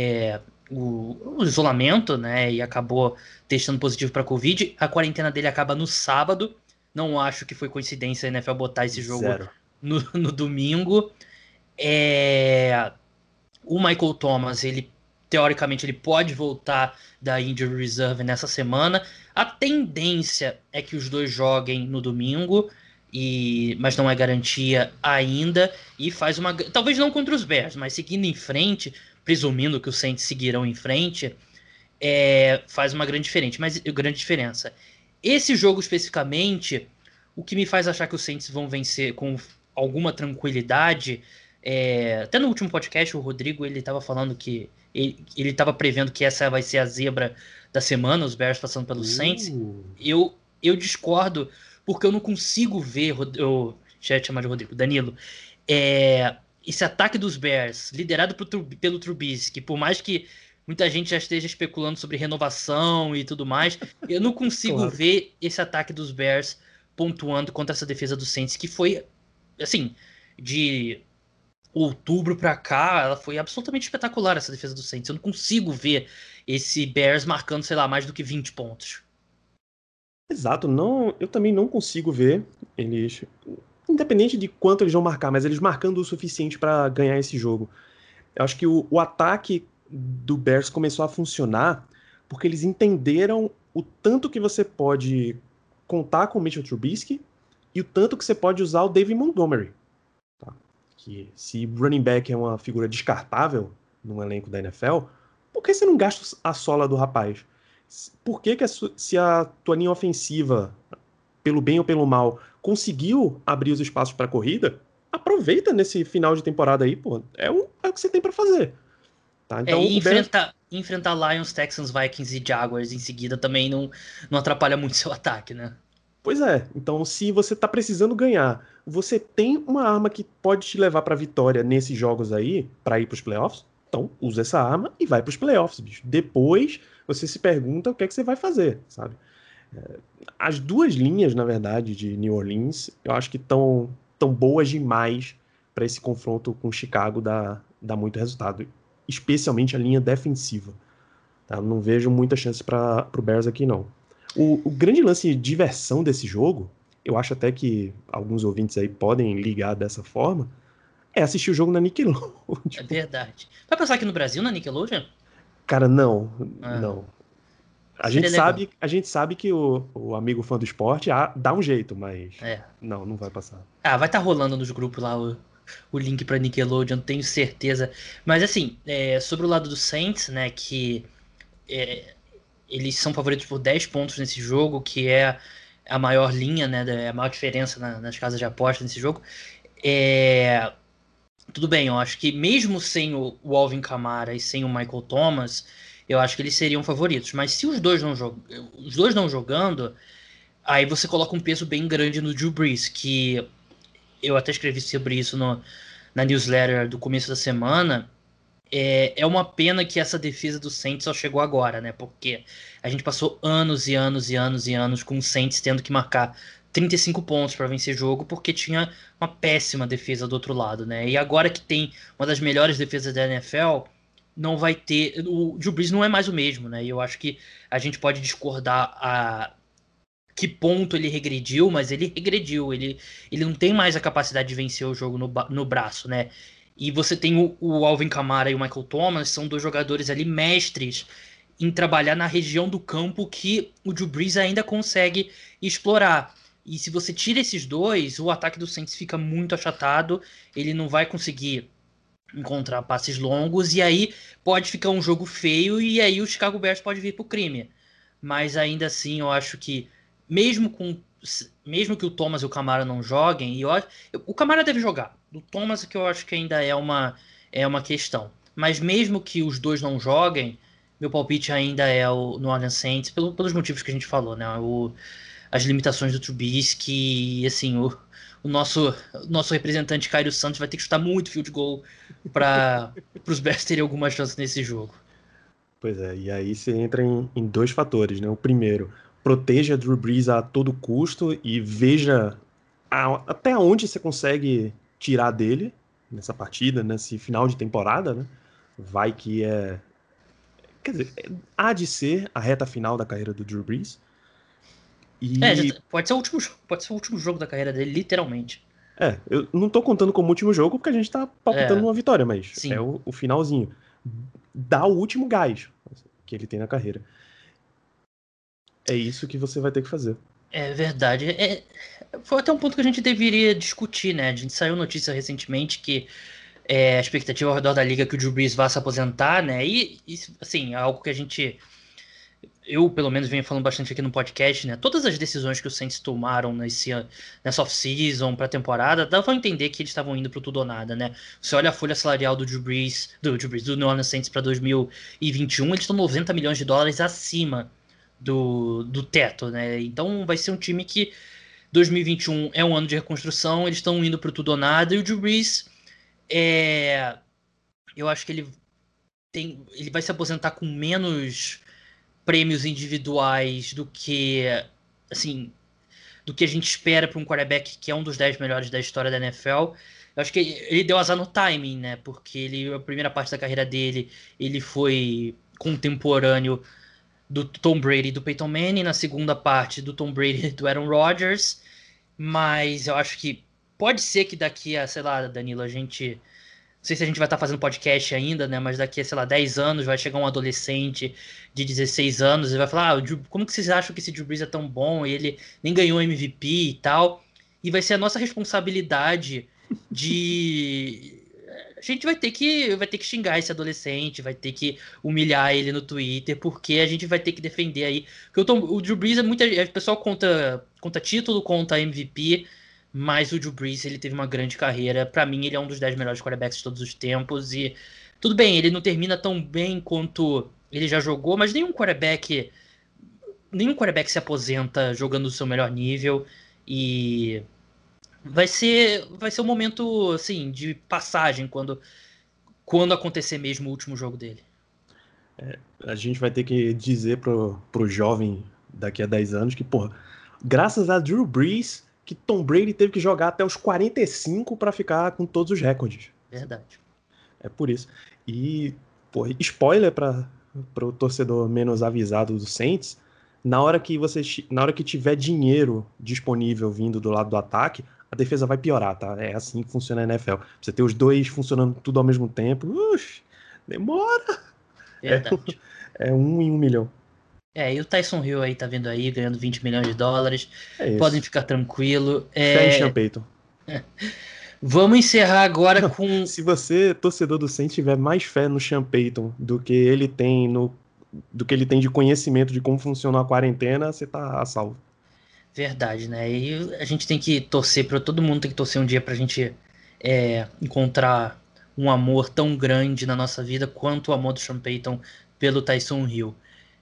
o isolamento, né? E acabou testando positivo para Covid. A quarentena dele acaba no sábado. Não acho que foi coincidência a NFL botar esse jogo Zero. no domingo. É, o Michael Thomas, ele teoricamente ele pode voltar da injury reserve nessa semana. A tendência é que os dois joguem no domingo, mas não é garantia ainda. E faz uma. Talvez não contra os Bears, mas seguindo em frente, presumindo que os Saints seguirão em frente, faz uma grande diferença. Esse jogo especificamente, o que me faz achar que os Saints vão vencer com alguma tranquilidade. Até no último podcast, o Rodrigo ele estava falando que ele estava prevendo que essa vai ser a zebra da semana, os Bears passando pelos Saints. Eu discordo, porque eu não consigo ver. Eu já ia chamar de Rodrigo, Danilo. Esse ataque dos Bears, liderado pelo Trubisky, por mais que muita gente já esteja especulando sobre renovação e tudo mais, eu não consigo Claro. ver esse ataque dos Bears pontuando contra essa defesa do Saints, que foi, assim, de outubro pra cá, ela foi absolutamente espetacular, essa defesa do Saints. Eu não consigo ver esse Bears marcando, sei lá, mais do que 20 pontos. Exato, não, eu também não consigo ver eles, independente de quanto eles vão marcar, mas eles marcando o suficiente para ganhar esse jogo. Eu acho que o ataque do Bears começou a funcionar porque eles entenderam o tanto que você pode contar com o Mitchell Trubisky e o tanto que você pode usar o David Montgomery. que se running back é uma figura descartável num elenco da NFL, por que você não gasta a sola do rapaz? Por que se a tua linha ofensiva, pelo bem ou pelo mal, conseguiu abrir os espaços para a corrida, aproveita nesse final de temporada aí, pô. É o que você tem para fazer. Tá? Então, E o Bears. enfrentar Lions, Texans, Vikings e Jaguars em seguida também não atrapalha muito seu ataque, né? Pois é. Então, se você tá precisando ganhar, você tem uma arma que pode te levar pra vitória nesses jogos aí, pra ir pros playoffs, então usa essa arma e vai pros playoffs, bicho. Depois, você se pergunta o que é que você vai fazer, sabe? As duas linhas, na verdade, de New Orleans, eu acho que estão tão boas demais para esse confronto com Chicago dar muito resultado. Especialmente a linha defensiva. Tá? Não vejo muita chance para o Bears aqui, não. O grande lance de diversão desse jogo, eu acho até que alguns ouvintes aí podem ligar dessa forma, é assistir o jogo na Nickelodeon. É Tipo, verdade. Vai passar aqui no Brasil, na Nickelodeon? cara, não, Ah, não. seria legal. A gente sabe que o amigo fã do esporte dá um jeito, mas É. não, não vai passar. Ah, vai estar rolando nos grupos lá o link pra Nickelodeon, tenho certeza. Mas assim, sobre o lado do Saints, né, que é, eles são favoritos por 10 pontos nesse jogo, que é a maior linha, né, a maior diferença nas casas de aposta nesse jogo. É, tudo bem, eu acho que mesmo sem o Alvin Kamara e sem o Michael Thomas, eu acho que eles seriam favoritos. Mas se os dois não jogando, aí você coloca um peso bem grande no Drew Brees, que eu até escrevi sobre isso na newsletter do começo da semana. É uma pena que essa defesa do Saints só chegou agora, né? Porque a gente passou anos e anos e anos e anos com o Saints tendo que marcar 35 pontos para vencer jogo porque tinha uma péssima defesa do outro lado, né? E agora que tem uma das melhores defesas da NFL, não vai ter. O Drew Brees não é mais o mesmo, né? E eu acho que a gente pode discordar a que ponto ele regrediu, mas ele regrediu. Ele não tem mais a capacidade de vencer o jogo no braço, né? E você tem o Alvin Kamara e o Michael Thomas, são dois jogadores ali mestres em trabalhar na região do campo que o Drew Brees ainda consegue explorar. E se você tira esses dois, o ataque do Saints fica muito achatado, ele não vai conseguir encontrar passes longos, e aí pode ficar um jogo feio, e aí o Chicago Bears pode vir pro crime. Mas ainda assim, eu acho que mesmo com mesmo que o Thomas e o Camara não joguem, o Camara deve jogar. O Thomas é que eu acho que ainda é uma questão. Mas mesmo que os dois não joguem, meu palpite ainda é o New Orleans Saints, pelos motivos que a gente falou, né? As limitações do Trubisky, e assim, o nosso representante Cairo Santos vai ter que chutar muito field goal para os Bears terem alguma chance nesse jogo. Pois é, e aí você entra em dois fatores, né? O primeiro, proteja Drew Brees a todo custo e veja até onde você consegue tirar dele nessa partida, nesse final de temporada, né? Vai que é. Quer dizer, há de ser a reta final da carreira do Drew Brees. E. Pode ser o último jogo, pode ser o último jogo da carreira dele, literalmente. Eu não tô contando como último jogo porque a gente tá palpitando É, numa vitória, mas é sim, o finalzinho. Dá o último gás que ele tem na carreira. É isso que você vai ter que fazer. é verdade. Foi até um ponto que a gente deveria discutir, né? A gente saiu notícia recentemente que a expectativa ao redor da liga é que o Drew Brees vá se aposentar, né? E assim, é algo que a gente eu, pelo menos, venho falando bastante aqui no podcast, né? Todas as decisões que os Saints tomaram nessa off-season, pra temporada, davam a entender que eles estavam indo pro tudo ou nada, né? Você olha a folha salarial do New Orleans Saints pra 2021, eles estão 90 milhões de dólares acima do teto, né? Então vai ser um time que 2021 é um ano de reconstrução, eles estão indo pro tudo ou nada, e o Drew Brees, é, eu acho que ele vai se aposentar com menos prêmios individuais assim, do que a gente espera para um quarterback que é um dos 10 melhores da história da NFL. Eu acho que ele deu azar no timing, né? Porque a primeira parte da carreira dele, ele foi contemporâneo do Tom Brady e do Peyton Manning, na segunda parte do Tom Brady e do Aaron Rodgers, mas eu acho que pode ser que daqui a, sei lá, Danilo, a gente não sei se a gente vai estar fazendo podcast ainda, né? Mas daqui a, sei lá, 10 anos vai chegar um adolescente de 16 anos e vai falar: como que vocês acham que esse Drew Brees é tão bom? E ele nem ganhou MVP e tal. E vai ser a nossa responsabilidade de... A gente vai ter que xingar esse adolescente, vai ter que humilhar ele no Twitter, porque a gente vai ter que defender aí. Porque o Drew Brees o pessoal conta título, conta MVP, mas o Drew Brees ele teve uma grande carreira. Pra mim, ele é um dos 10 melhores quarterbacks de todos os tempos. E tudo bem, ele não termina tão bem quanto ele já jogou, mas nenhum quarterback se aposenta jogando o seu melhor nível. E vai ser um momento assim de passagem quando acontecer mesmo o último jogo dele. A gente vai ter que dizer pro jovem daqui a 10 anos que, porra, graças a Drew Brees, que Tom Brady teve que jogar até os 45 para ficar com todos os recordes. Verdade. É por isso. E, porra, spoiler pro torcedor menos avisado do Saints, na hora que tiver dinheiro disponível vindo do lado do ataque, a defesa vai piorar, tá? É assim que funciona a NFL. Você ter os dois funcionando tudo ao mesmo tempo, demora. É, Verdade. é 1 em 1 milhão. E o Tyson Hill aí tá vindo aí, ganhando 20 milhões de dólares. É Podem isso. ficar tranquilo. Fé em Sean Payton. Vamos encerrar agora Não, com. se você, torcedor do Saints, tiver mais fé no Sean Payton do que ele tem de conhecimento de como funciona a quarentena, você tá a salvo. Verdade, né? E a gente tem que torcer para todo mundo tem que torcer um dia pra gente encontrar um amor tão grande na nossa vida quanto o amor do Sean Payton pelo Tyson Hill.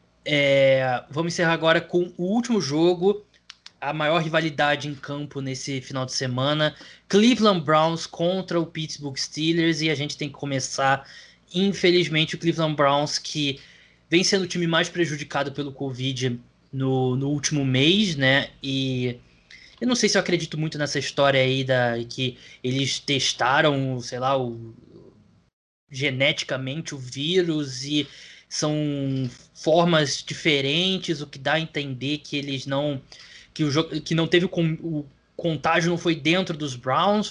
Vamos encerrar agora com o último jogo, a maior rivalidade em campo nesse final de semana: Cleveland Browns contra o Pittsburgh Steelers. E a gente tem que começar, infelizmente, o Cleveland Browns, que vem sendo o time mais prejudicado pelo Covid no último mês, né? E eu não sei se eu acredito muito nessa história aí que eles testaram, sei lá, geneticamente o vírus e são formas diferentes, o que dá a entender que eles não que não teve o contágio não foi dentro dos Browns,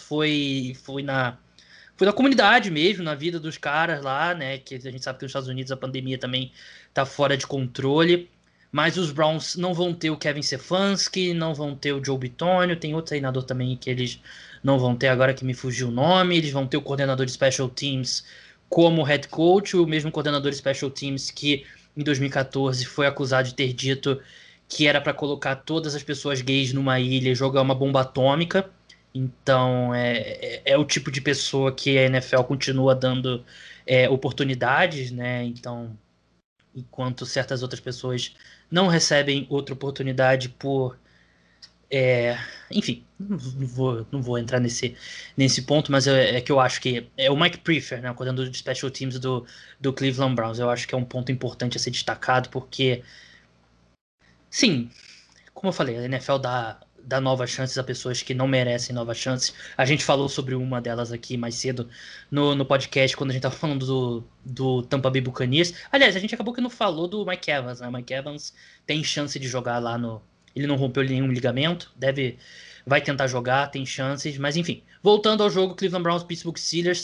foi na comunidade mesmo, na vida dos caras lá, né? Que a gente sabe que nos Estados Unidos a pandemia também tá fora de controle. Mas os Browns não vão ter o Kevin Stefanski, não vão ter o Joe Bitonio, tem outro treinador também que eles não vão ter agora que me fugiu o nome. Eles vão ter o coordenador de Special Teams como head coach, o mesmo coordenador de Special Teams que em 2014 foi acusado de ter dito que era para colocar todas as pessoas gays numa ilha e jogar uma bomba atômica. Então é o tipo de pessoa que a NFL continua dando oportunidades, né? Então, enquanto certas outras pessoas não recebem outra oportunidade por. Enfim, não vou entrar nesse ponto, mas é que eu acho que é o Mike Prefer, né, o coordenador de Special Teams do Cleveland Browns. Eu acho que é um ponto importante a ser destacado, porque, sim, como eu falei, a NFL dá novas chances a pessoas que não merecem novas chances. A gente falou sobre uma delas aqui mais cedo no podcast, quando a gente tava falando do Tampa Bay Buccaneers. Aliás, a gente acabou que não falou do Mike Evans, né? O Mike Evans tem chance de jogar lá no. Ele não rompeu nenhum ligamento, vai tentar jogar, tem chances, mas enfim. Voltando ao jogo, Cleveland Browns, Pittsburgh Steelers.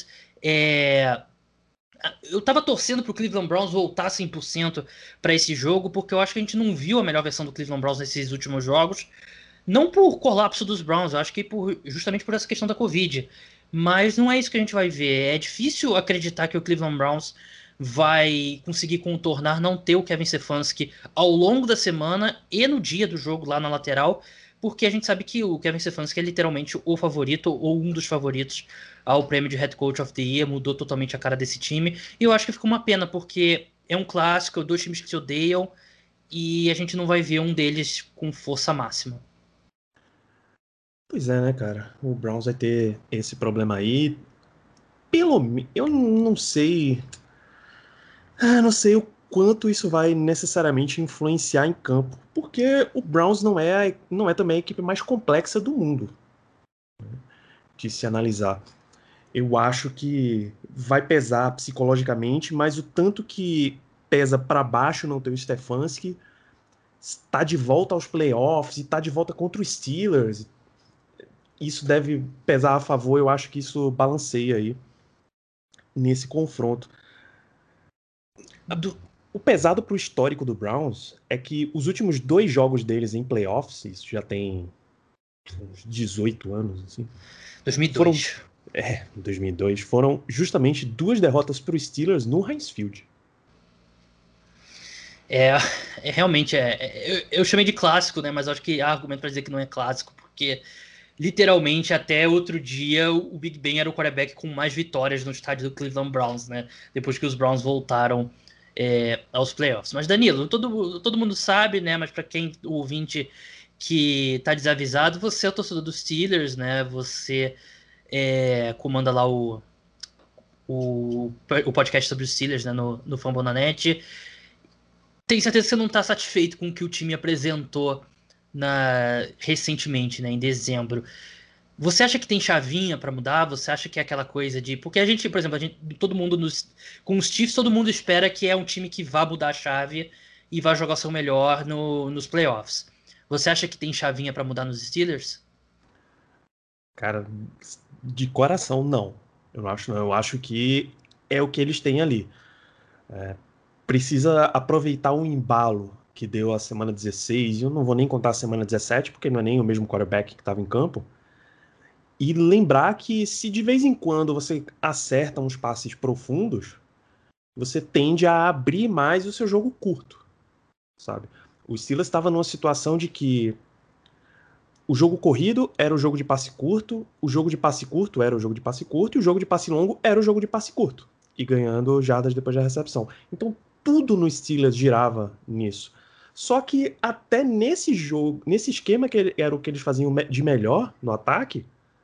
Eu tava torcendo pro Cleveland Browns voltar 100% para esse jogo, porque eu acho que a gente não viu a melhor versão do Cleveland Browns nesses últimos jogos. Não por colapso dos Browns, eu acho que justamente por essa questão da Covid. Mas não é isso que a gente vai ver. É difícil acreditar que o Cleveland Browns vai conseguir contornar não ter o Kevin Stefanski ao longo da semana e no dia do jogo lá na lateral, porque a gente sabe que o Kevin Stefanski é literalmente o favorito ou um dos favoritos ao prêmio de Head Coach of the Year, mudou totalmente a cara desse time. E eu acho que ficou uma pena, porque é um clássico, dois times que se odeiam, e a gente não vai ver um deles com força máxima. Pois é, né, cara? O Browns vai ter esse problema aí. Eu não sei. Não sei o quanto isso vai necessariamente influenciar em campo. Porque o Browns não é também a equipe mais complexa do mundo de se analisar. Eu acho que vai pesar psicologicamente, mas o tanto que pesa para baixo não ter o Stefanski, está de volta aos playoffs e está de volta contra os Steelers. Isso deve pesar a favor, eu acho que isso balanceia aí nesse confronto. O pesado pro histórico do Browns é que os últimos 2 jogos deles em playoffs, isso já tem uns 18 anos, assim, foram 2002. em 2002, foram justamente 2 derrotas para os Steelers no Heinz Field. Realmente eu chamei de clássico, né? Mas acho que há argumento para dizer que não é clássico, porque literalmente até outro dia o Big Ben era o quarterback com mais vitórias no estádio do Cleveland Browns, né? Depois que os Browns voltaram aos playoffs. Mas Danilo, todo mundo sabe, né? Mas para quem o ouvinte que tá desavisado, você é o torcedor dos Steelers, né? Você comanda lá o podcast sobre os Steelers, né? No Fambonanet. Tenho certeza que você não está satisfeito com o que o time apresentou recentemente, né, em dezembro. Você acha que tem chavinha para mudar? Você acha que é aquela coisa de. Porque a gente, por exemplo, todo mundo com os Chiefs, todo mundo espera que é um time que vá mudar a chave e vá jogar o seu melhor nos playoffs. Você acha que tem chavinha para mudar nos Steelers? Cara, de coração, não. Eu não acho, não. Eu acho que é o que eles têm ali. Precisa aproveitar o embalo que deu a semana 16, e eu não vou nem contar a semana 17, porque não é nem o mesmo quarterback que estava em campo. E lembrar que se de vez em quando você acerta uns passes profundos, você tende a abrir mais o seu jogo curto, sabe? O Steelers estava numa situação de que o jogo corrido era o jogo de passe curto, o jogo de passe curto era o jogo de passe curto, e o jogo de passe longo era o jogo de passe curto, e ganhando jardas depois da recepção. Então tudo no Steelers girava nisso. Só que até nesse jogo, nesse esquema que era o que eles faziam de melhor no ataque,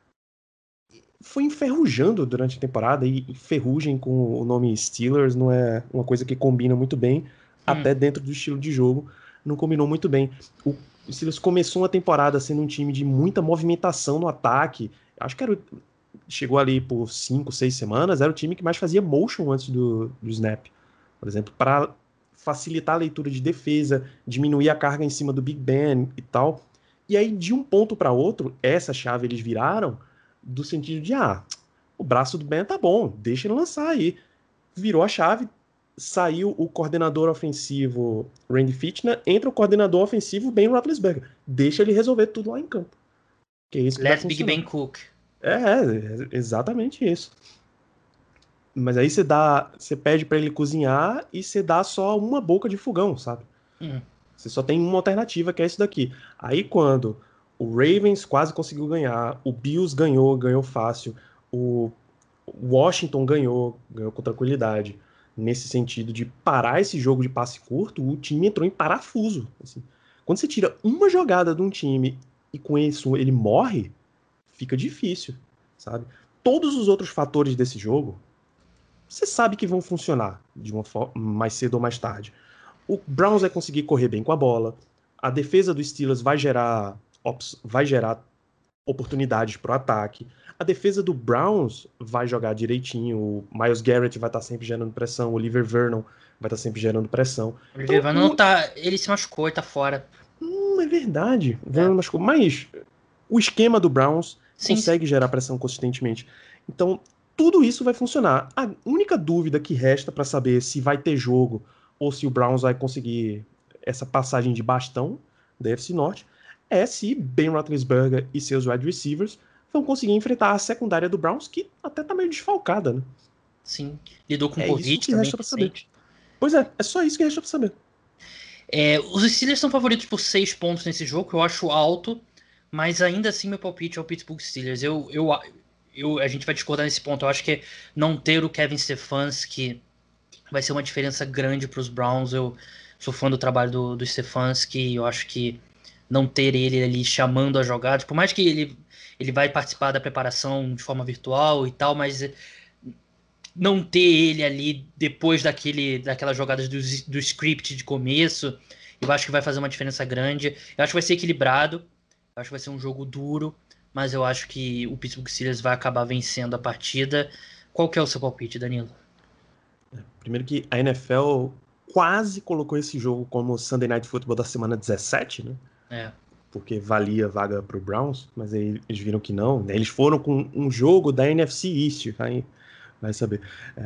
foi enferrujando durante a temporada, e ferrugem com o nome Steelers não é uma coisa que combina muito bem, Hum. até dentro do estilo de jogo, não combinou muito bem. O Steelers começou uma temporada sendo um time de muita movimentação no ataque, acho que chegou ali por 5, 6 semanas, era o time que mais fazia motion antes do snap, por exemplo, para facilitar a leitura de defesa, diminuir a carga em cima do Big Ben e tal. E aí, de um ponto para outro, essa chave eles viraram do sentido de, o braço do Ben tá bom, deixa ele lançar aí. Virou a chave, saiu o coordenador ofensivo Randy Fichtner, entra o coordenador ofensivo Ben Roethlisberger. Deixa ele resolver tudo lá em campo. Que é isso que vai Let Big funcionar. Ben cook. É exatamente isso. Mas aí você pede para ele cozinhar e você dá só uma boca de fogão, sabe? Hum. Você só tem uma alternativa, que é isso daqui. Aí quando o Ravens quase conseguiu ganhar, o Bills ganhou fácil, o Washington ganhou com tranquilidade. Nesse sentido de parar esse jogo de passe curto, o time entrou em parafuso. Assim. Quando você tira uma jogada de um time e com isso ele morre, fica difícil, sabe? Todos os outros fatores desse jogo, você sabe que vão funcionar de uma forma mais cedo ou mais tarde. O Browns vai conseguir correr bem com a bola. A defesa do Steelers vai gerar oportunidades para o ataque. A defesa do Browns vai jogar direitinho. O Myles Garrett vai estar sempre gerando pressão. O Oliver Vernon vai estar sempre gerando pressão. O Então, Oliver não tá. Ele se machucou e tá fora. é verdade. É. Mas o esquema do Browns Sim, sim. consegue gerar pressão consistentemente. Então, tudo isso vai funcionar. A única dúvida que resta para saber se vai ter jogo ou se o Browns vai conseguir essa passagem de bastão da NFC Norte é se Ben Roethlisberger e seus wide receivers vão conseguir enfrentar a secundária do Browns, que até tá meio desfalcada, né? Sim. Lidou com É isso Covid que também resta pra saber. recente. Pois é só isso que resta pra saber. Os Steelers são favoritos por 6 pontos nesse jogo, que eu acho alto, mas ainda assim meu palpite é o Pittsburgh Steelers. A gente vai discordar nesse ponto. Eu acho que não ter o Kevin Stefanski vai ser uma diferença grande para os Browns. Eu sou fã do trabalho do Stefanski, eu acho que não ter ele ali chamando a jogada, por mais que ele vai participar da preparação de forma virtual e tal, mas não ter ele ali depois daquelas jogadas do script de começo, eu acho que vai fazer uma diferença grande. Eu acho que vai ser equilibrado, eu acho que vai ser um jogo duro, mas eu acho que o Pittsburgh Steelers vai acabar vencendo a partida. Qual que é o seu palpite, Danilo? Primeiro que a NFL quase colocou esse jogo como Sunday Night Football da semana 17, né? É. Porque valia vaga pro Browns, mas aí eles viram que não. Né? Eles foram com um jogo da NFC East, aí vai saber.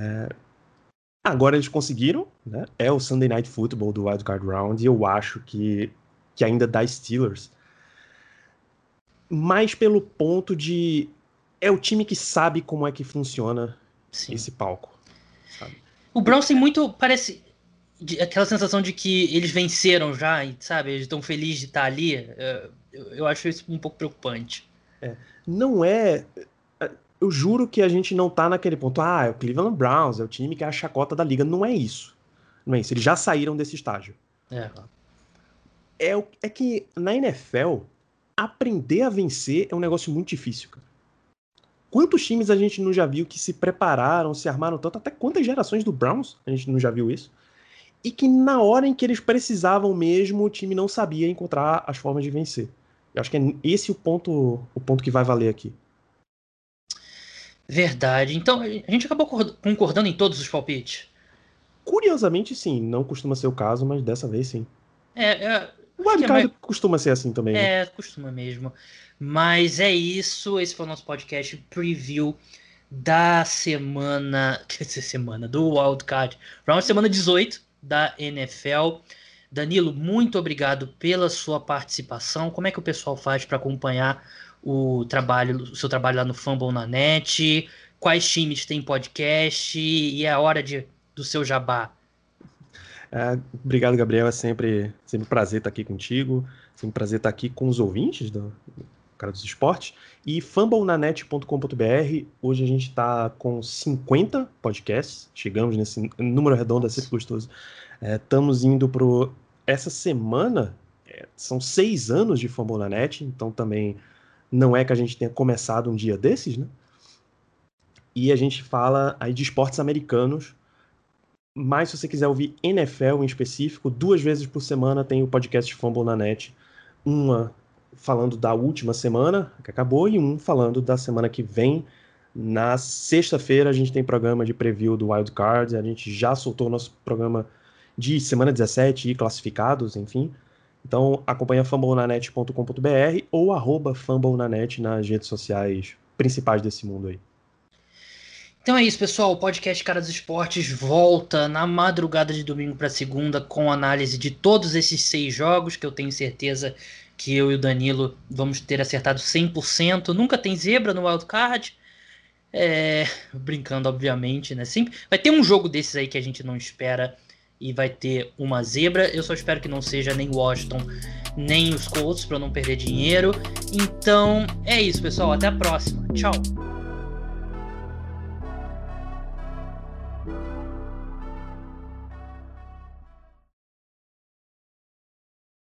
Agora eles conseguiram, né? É o Sunday Night Football do Wild Card Round, e eu acho que ainda dá Steelers. Mais pelo ponto de é o time que sabe como é que funciona Sim. esse palco, sabe? O Browns tem muito, parece, aquela sensação de que eles venceram já, sabe? Eles estão felizes de estar ali. Eu acho isso um pouco preocupante. Não é... Eu juro que a gente não tá naquele ponto, é o Cleveland Browns, é o time que é a chacota da liga. Não é isso. Não é isso. Eles já saíram desse estágio. É. É que na NFL, aprender a vencer é um negócio muito difícil, cara. Quantos times a gente não já viu que se prepararam, se armaram tanto, até quantas gerações do Browns a gente não já viu isso? E que na hora em que eles precisavam mesmo, o time não sabia encontrar as formas de vencer. Eu acho que é esse o ponto que vai valer aqui. Verdade. Então, a gente acabou concordando em todos os palpites. Curiosamente, sim, não costuma ser o caso, mas dessa vez sim. O Acho que é mais. wildcard costuma ser assim também, né? Costuma mesmo. Mas é isso. Esse foi o nosso podcast preview da semana. Quer dizer, semana do Wildcard Round, semana 18 da NFL. Danilo, muito obrigado pela sua participação. Como é que o pessoal faz para acompanhar o seu trabalho lá no Fumble na Net? Quais times têm podcast? E é a hora do seu jabá. Obrigado, Gabriel. É sempre um prazer estar aqui contigo. Sempre um prazer estar aqui com os ouvintes do Cara dos Esportes. E fumblenanet.com.br. Hoje a gente está com 50 podcasts. Chegamos nesse número redondo, é sempre gostoso. Estamos indo pro... Essa semana, são 6 anos de Fumble na Net, então também não é que a gente tenha começado um dia desses, né? E a gente fala aí de esportes americanos. Mas se você quiser ouvir NFL em específico, 2 vezes por semana tem o podcast Fumble na Net. Uma falando da última semana, que acabou, e um falando da semana que vem. Na sexta-feira a gente tem programa de preview do Wild Card. A gente já soltou o nosso programa de semana 17 e classificados, enfim. Então acompanha fumblenanet.com.br ou @fumblenanet nas redes sociais principais desse mundo aí. Então é isso, pessoal. O podcast Cara dos Esportes volta na madrugada de domingo para segunda com análise de todos esses 6 jogos, que eu tenho certeza que eu e o Danilo vamos ter acertado 100%. Nunca tem zebra no Wildcard. Brincando, obviamente, né? Sempre vai ter um jogo desses aí que a gente não espera e vai ter uma zebra. Eu só espero que não seja nem Washington, nem os Colts, para não perder dinheiro. Então é isso, pessoal. Até a próxima. Tchau.